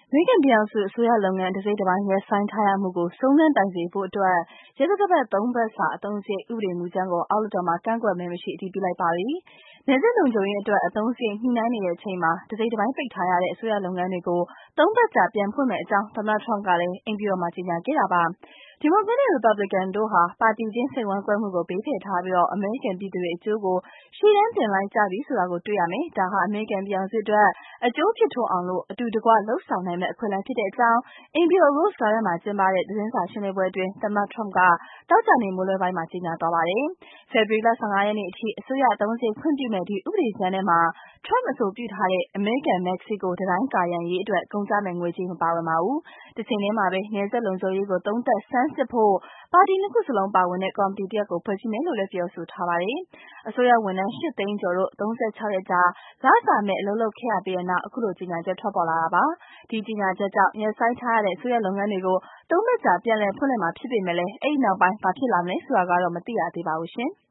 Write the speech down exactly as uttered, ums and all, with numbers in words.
မေရိကန်ပြည်ထောင်စုအစိုးရလုပ်ငန်းတစိတ်တပိုင်းရပ်ဆိုင်းထားရမှုကိုဆုံးခန်းတိုင်စေဖို့အတွက်ရဲတပတ်သုံးပတ်စာအသုံးစရိတ်ဥပဒေမူကြမ်းကိုအောက်လွှတ်တော်မှာကန့်ကွက်မဲမရှိအတည်ပြုလိုက်ပါပြီ။နယ်စပ်လုံခြုံရေးအတွက်အသုံးစရိတ်ညှိနှိုင်းနေတဲ့အချိန်မှာတစိတ်တပိုင်းပိတ်ထားရတဲ့အစိုးရလုပ်ငန်းတွေကိုသုံးပတ်ကြာပြန်ဖွင့်မယ့်အကြောင်းသမ္မတ Trump ကလည်းအိမ်ဖြူတော်မှာကြေညာခဲ့တာပါ။ဒီမိုကရက်နဲ့ရီပတ်ဘလစ်ကန်တို့ဟာပါတီချင်းစိတ်ဝမ်းကွဲမှုကိုဘေးဖယ်ထားပြီးအမေရိကန်ပြည်သူတွေအကျိုးကိုရှေ့တန်းတင်လိုက်ကြပြီဆိုတာကိုတွေ့ရမယ်။ဒါဟာအမေရိကန်ပြည်ထောင်စုအတွက်အကျိုးဖြစ်ထွန်းအောင်လို့အတူတကွလှုပ်ဆောင်နိုင်မယ့်အခွင့်အလမ်းဖြစ်တဲ့အကြောင်းအိမ်ဖြူတော် Rose Garden မှာကျင်းပတဲ့သတင်းစာရှင်းလင်းပွဲအတွင်းသမ္မတ Trump ကသောကြာနေ့မွန်းလွဲပိုင်းမှာကြေညာသွားပါတယ်။ဖေဖော်ဝါရီလ ၁၅ ရက်နေ့အထိအစိုးရအသုံးစရိတ်ခွင့်ပြုမယ့်ဒီဥပဒေကြမ်းထဲမှာ Trump အဆိုပြုထားတဲ့အမေရိကန်-မက္ကဆီကိုတံတိုင်းကာရံရေးအတွက်ကုန်ကျမယ့်ငွေကြေးမပါဝင်ပါဘူး။တချိန်တည်းမှာပဲနယ်စပ်လုံခြုံရေးကိုသုံးသပ်ဆန်းစစ်ဖို့ပါတီနှစ်ခုစလုံးပါဝင်တဲ့ကော်မတီတရပ်ကိုဖွဲ့စည်းမယ်လို့လည်းပြောဆိုထားပါတယ်။အစိုးရဝန်ထမ်း ရှစ်သိန်းကျော်တို့သုံးဆယ့်ခြောက်ရက်ကြာလစာမဲ့အလုပ်လုပ်ခဲ့ရပြီးတဲ့နောက်အခုလိုကြေညာချက်ထွက်ပေါ်လာတာပါ။ဒီကြေညာချက်ကြောင့်ရပ်ဆိုင်းထားရတဲ့အစိုးရလုပ်ငန်းတွေကိုသုံးပတ်ကြာပြန်လည်ဖွင့်လှစ်မှာဖြစ်ပေမဲ့လည်းအဲဒီနောက်ပိုင်းဘာဖြစ်လာမလဲဆိုတာကတော့မသိရသေးပါဘူးရှင်။